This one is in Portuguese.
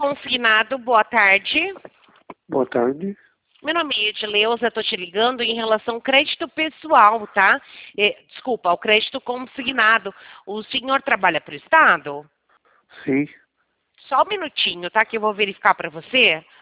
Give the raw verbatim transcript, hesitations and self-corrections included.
consignado, boa tarde. Boa tarde. Meu nome é Edileuza, estou te ligando em relação ao crédito pessoal, tá? É, desculpa, ao crédito consignado. O senhor trabalha para o Estado? Sim. Só um minutinho, tá? Que eu vou verificar para você.